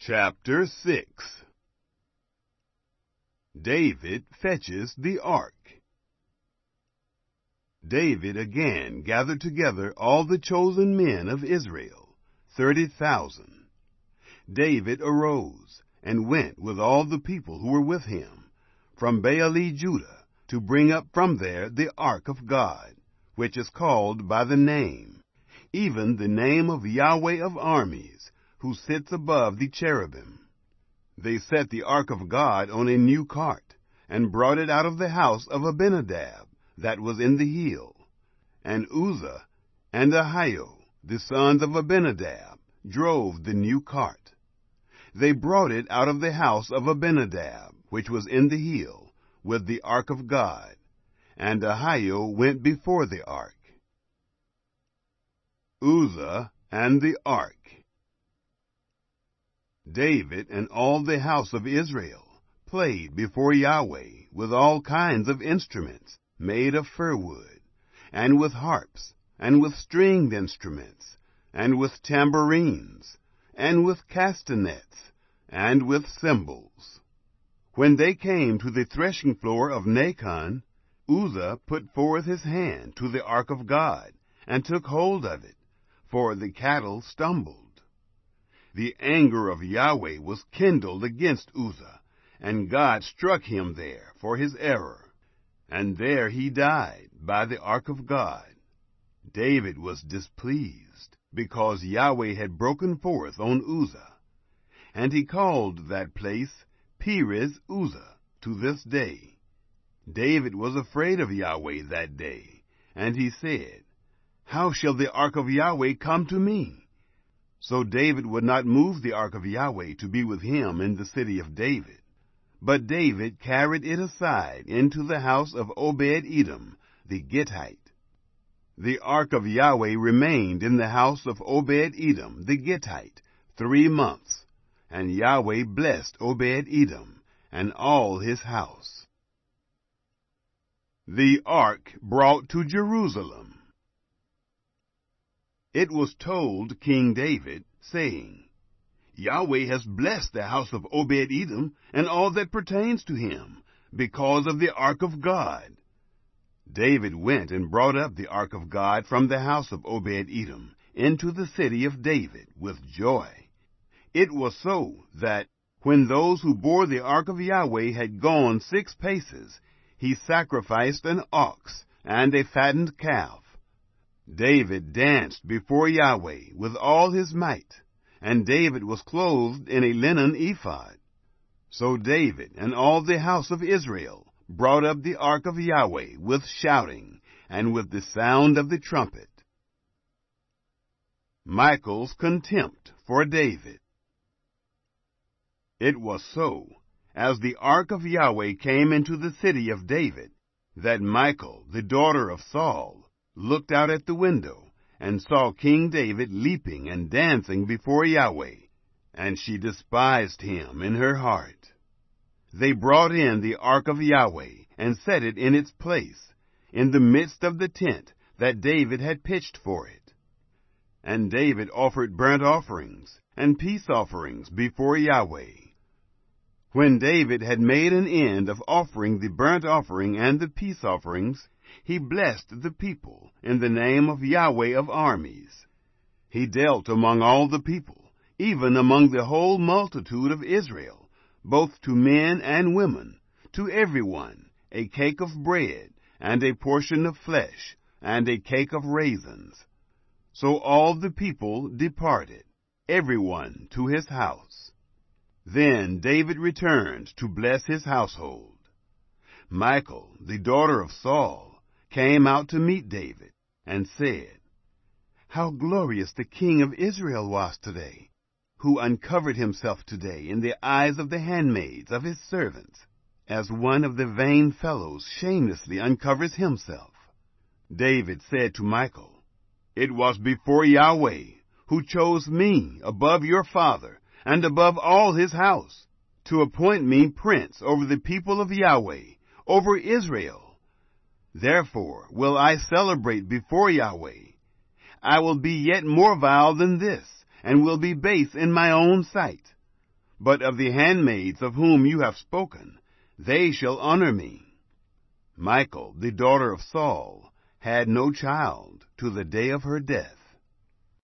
Chapter 6. David fetches the ark. David again gathered together all the chosen men of Israel, 30,000. David arose and went with all the people who were with him from Baale-Judah to bring up from there the ark of God, which is called by the name, even the name of Yahweh of armies, who sits above the cherubim. They set the ark of God on a new cart, and brought it out of the house of Abinadab, that was in the hill. And Uzzah and Ahio, the sons of Abinadab, drove the new cart. They brought it out of the house of Abinadab, which was in the hill, with the ark of God, and Ahio went before the ark. Uzzah and the ark. David and all the house of Israel played before Yahweh with all kinds of instruments made of fir wood, and with harps, and with stringed instruments, and with tambourines, and with castanets, and with cymbals. When they came to the threshing floor of Nacon, Uzzah put forth his hand to the ark of God, and took hold of it, for the cattle stumbled. The anger of Yahweh was kindled against Uzzah, and God struck him there for his error, and there he died by the ark of God. David was displeased, because Yahweh had broken forth on Uzzah, and he called that place Perez Uzzah to this day. David was afraid of Yahweh that day, and he said, "How shall the ark of Yahweh come to me?" So David would not move the ark of Yahweh to be with him in the city of David. But David carried it aside into the house of Obed-Edom, the Gittite. The ark of Yahweh remained in the house of Obed-Edom, the Gittite, 3 months, and Yahweh blessed Obed-Edom and all his house. The ark brought to Jerusalem. It was told King David, saying, "Yahweh has blessed the house of Obed-Edom and all that pertains to him, because of the ark of God." David went and brought up the ark of God from the house of Obed-Edom into the city of David with joy. It was so that, when those who bore the ark of Yahweh had gone 6 paces, he sacrificed an ox and a fattened calf. David danced before Yahweh with all his might, and David was clothed in a linen ephod. So David and all the house of Israel brought up the ark of Yahweh with shouting and with the sound of the trumpet. Michal's contempt for David. It was so, as the ark of Yahweh came into the city of David, that Michal, the daughter of Saul, looked out at the window, and saw King David leaping and dancing before Yahweh, and she despised him in her heart. They brought in the ark of Yahweh, and set it in its place, in the midst of the tent that David had pitched for it. And David offered burnt offerings and peace offerings before Yahweh. When David had made an end of offering the burnt offering and the peace offerings, he blessed the people in the name of Yahweh of armies. He dealt among all the people, even among the whole multitude of Israel, both to men and women, to everyone, a cake of bread, and a portion of flesh, and a cake of raisins. So all the people departed, everyone to his house. Then David returned to bless his household. Michal, the daughter of Saul, came out to meet David, and said, "How glorious the king of Israel was today, who uncovered himself today in the eyes of the handmaids of his servants, as one of the vain fellows shamelessly uncovers himself." David said to Michal, "It was before Yahweh, who chose me above your father and above all his house, to appoint me prince over the people of Yahweh, over Israel. Therefore will I celebrate before Yahweh. I will be yet more vile than this, and will be base in my own sight. But of the handmaids of whom you have spoken, they shall honor me. Michal, the daughter of Saul, had no child to the day of her death.